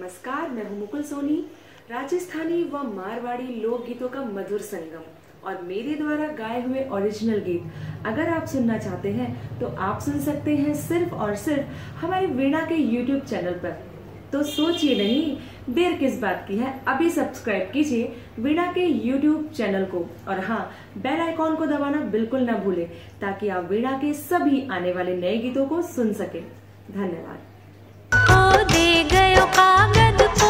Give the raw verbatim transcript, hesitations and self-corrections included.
नमस्कार, मैं हूँ मुकुल सोनी। राजस्थानी व मारवाड़ी लोकगीतों का मधुर संगम और मेरे द्वारा गाए हुए ओरिजिनल गीत अगर आप सुनना चाहते हैं तो आप सुन सकते हैं सिर्फ और सिर्फ हमारे वीणा के यूट्यूब चैनल पर। तो सोचिए नहीं, देर किस बात की है, अभी सब्सक्राइब कीजिए वीणा के यूट्यूब चैनल को और हाँ, बेल आइकॉन को दबाना बिल्कुल ना भूलें ताकि आप वीणा के सभी आने वाले नए गीतों को सुन सके। धन्यवाद। ओ दे गयो कागज